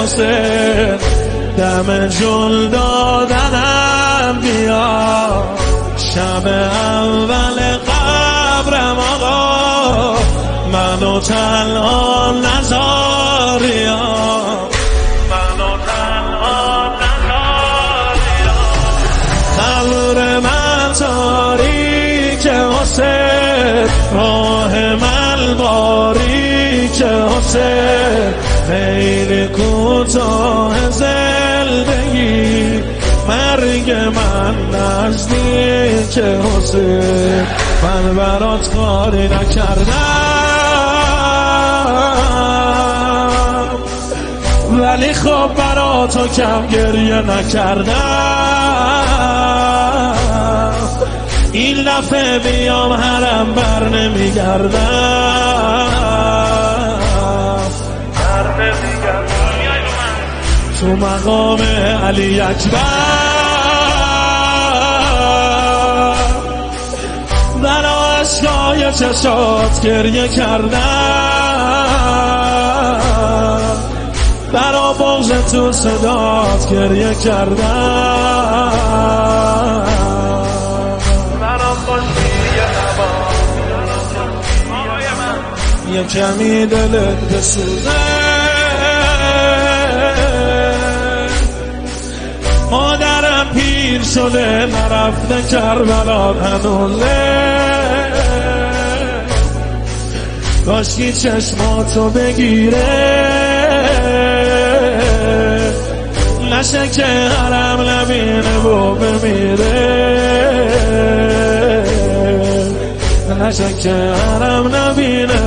حسین دم جل دادنم بیا شب اول قبرم آقا منو تنها نذاریا منو تنها نذاریا قبر من تاریک حسین راه من باریک حسین خیلی کوتاه زندگی مرگ من نزدیک حسین من برات کاری نکردم ولی خب براتو کم گریه نکردم این دفعه بیام حرم بر نمیگردم تو مقام علی اکبر در عشقای چشات گریه کردم برا بغض تو صدات گریه کردم برا خوشی یه کمی دلت بسوزه مادرم پیر شده نرفته کربلا هنوزه کاشکی چشماتو بگیره نشه که حرم نبینه و بمیره نشه که حرم نبینه